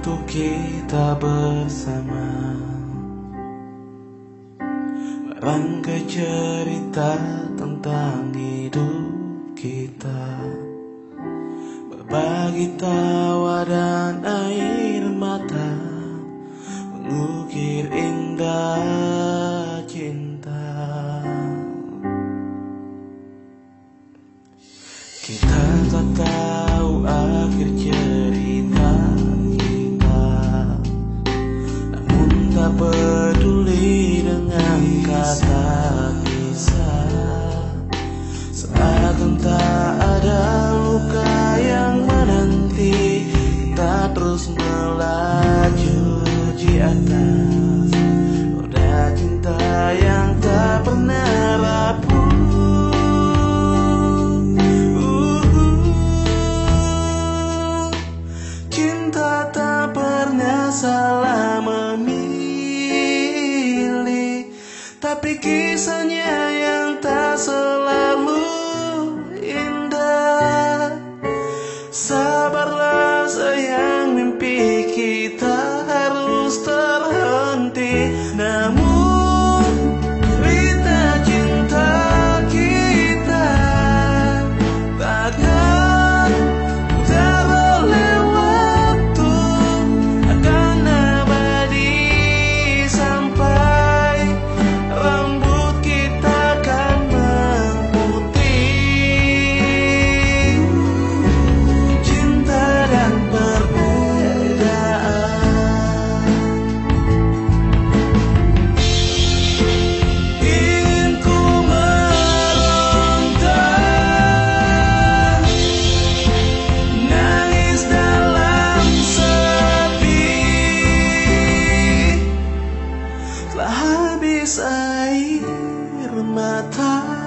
waktu kita bersama, merangkai cerita tentang hidup kita, berbagi tawa dan air mata, mengukir indah cinta. Kita tak tahu akhir cerita kita, namun tak peduli dengan kata kisah. Seakan tak ada luka yang menanti, kita terus melaju di atas roda cinta yang tak pernah rapuh. Cinta tak pernah salah memilih, tapi kisahnya yang tak selalu indah. Sabarlah sayang, mimpi kita harus terhenti. Namun cerita cinta kita takkan putar oleh waktu, akan abadi sampai rambut kita akan memutih. Cinta dan perbedaan, ingin ku meronta, nangis dalam sepi, telah habis air mata.